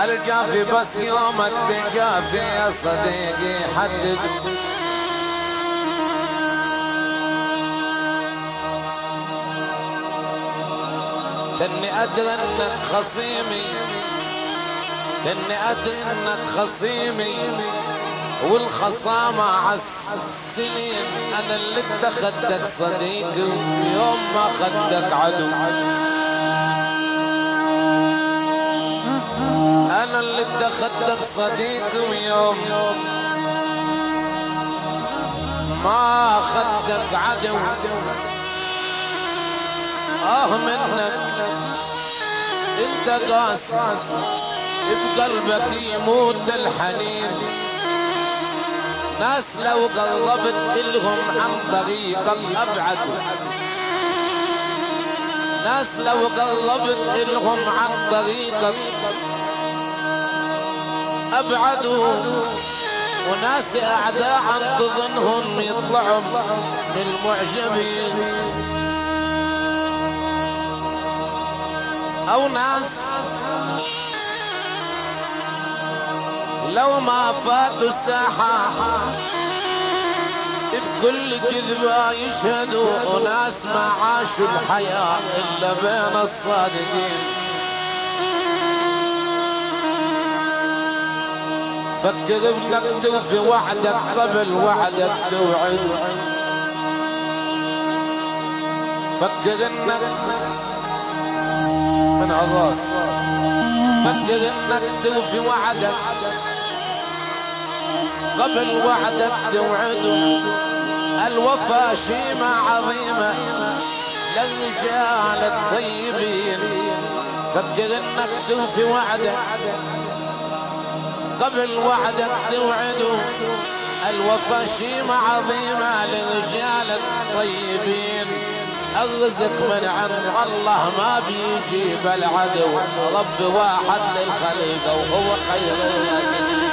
الجافي بس يوم التجافي يا صديقي حدد. تني أدري إنك خصيمي، تني أدري إنك خصيمي، والخصامة عالسنين أنا اللي اتخذتك صديقي ويوم ما خدك عدو. أنا اللي اتخذتك صديقي ويوم ما خدك عدو. منك انت قاسي بقلبك يموت الحنين. ناس لو قربت إلهم عن طريقك أبعدوا، ناس لو قربت إلهم عن طريقك أبعدوا، وناس أعداء عن تظنهم يطلعوا من المعجبين، أو ناس لو ما فاتوا الساحة بكل كذبة يشهدوا، وناس ما عاشوا الحياة إلا بين الصادقين. فكر انك توفي وعدك قبل وعدك توعد. فكر انك من الراس، فكر انك توفي وعدك قبل وعدك توعده. الوفا شيمة عظيمة للرجال الطيبين. فكر انك توفي وعدك قبل وعدك توعده. الوفا شيمة عظيمة للرجال الطيبين. الرزق من عند الله ما بيجيب العدو. رب واحد للخليقة وهو خير الرازقين.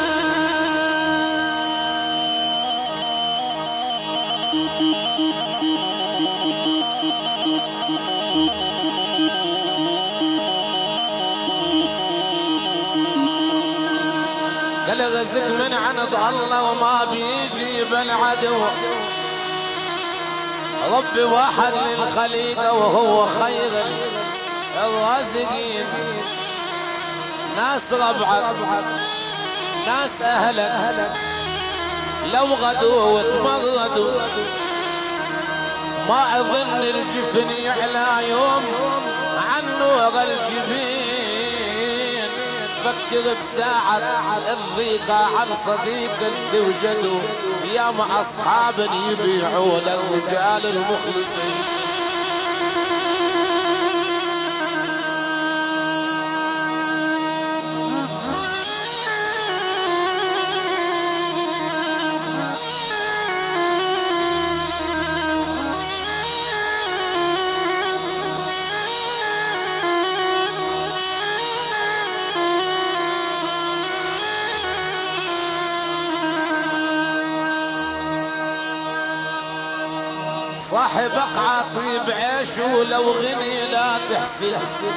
قال الرزق من عند الله وما بيجيب العدو. رب واحد للخليقة وهو خير الرازقين. ناس ربعك، ناس أهلك لو غدوا وتمردوا ما أظن الجفن يعلى يوم عن نور الجبين. فكر بساعة الضيقة عن صديق توجده، يا مع أصحاب يبيعوا للرجال المخلصين. صاحبك عاطي بعيش ولو غني لا تحسد.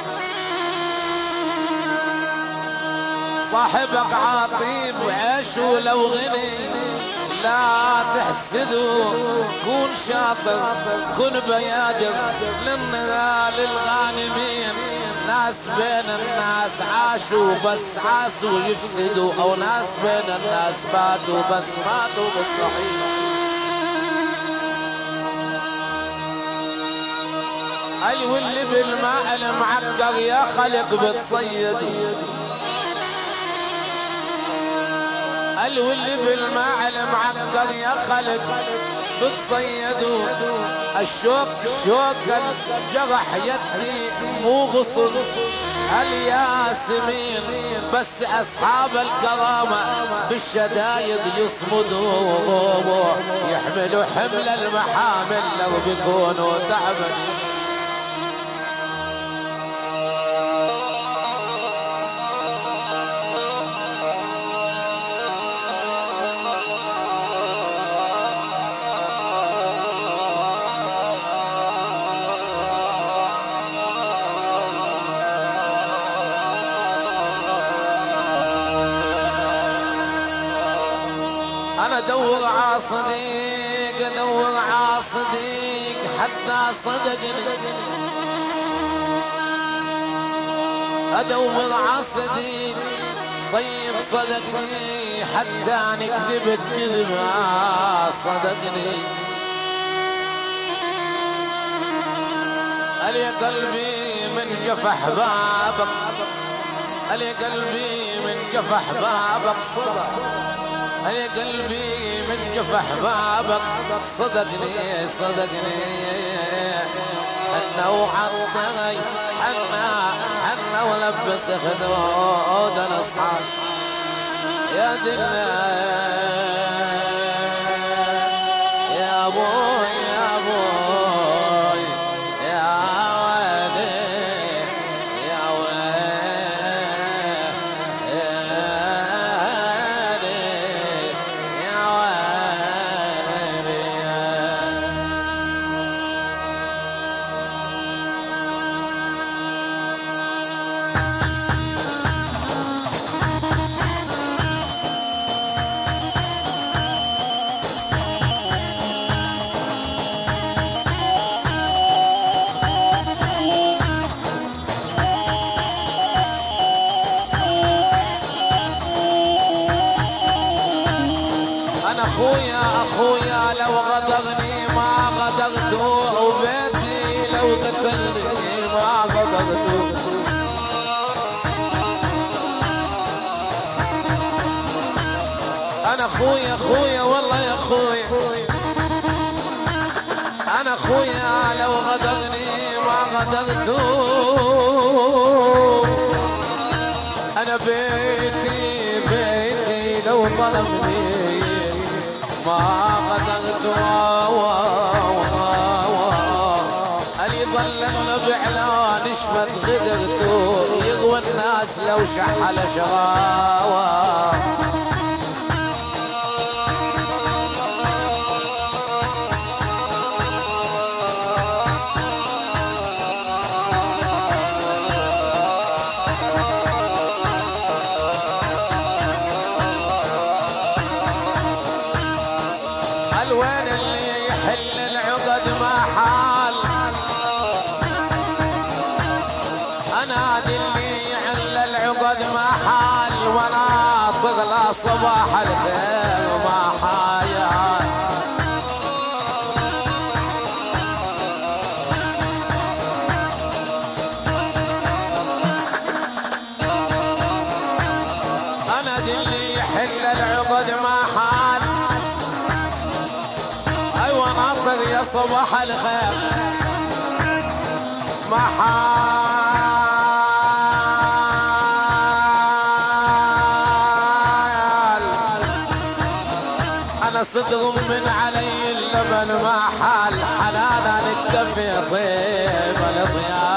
صاحبك عاطي بعيش ولو غني لا تحسده. كون شاطر كن بيادر للنهال الغانمين. ناس بين الناس عاشوا بس عاشوا يفسدوا، او ناس بين الناس ماتوا بس ماتوا مصلحين. قال واللي بالماء المعكر يا خلق بتصيد. قال واللي بالماء المعكر يا خلق بتصيدوا. الشوق شوق الجرح يدي مو غصن الياسمين. بس اصحاب الكرامة بالشدايد يصمدوا، يحملوا حمل المحامل لو بيكونوا تعبانين. انا ادور عاصديق ادور عاصديق حتى صدقني ادور عاصديق طيب صدقني حتى نكذب كذب صدقني الي قلبي من جفح بابك الي قلبي من جفح بابك صدق الي قلبي من جفح بابك صدقني صدقني حنا وعطي حنا ولبس خدود الاصحاب يا دنا يا ابوي يا ابوي يا ولدي يا ولدي يا ولدي اخويا لو غدرني ما غدرته وبيتي لو قتلني ما غدرته انا اخويا والله يا اخويا انا اخويا لو غدرني ما غدرته انا بيتي لو طلبني ما غدرت اللي ظل النبع لا نشفت غدرته يغوى الناس لو شحل شغاوة الوين اللي يحل العقد ما حال انا دي اللي يحل العقد ما حال وانا طغلى صباح الخير ما حيال انا دي اللي يحل العقد ما حال ناطر يا صباح الخير ما حال انا صدق من علي اللبن ما حال حنانا نكتفي طيب الضياء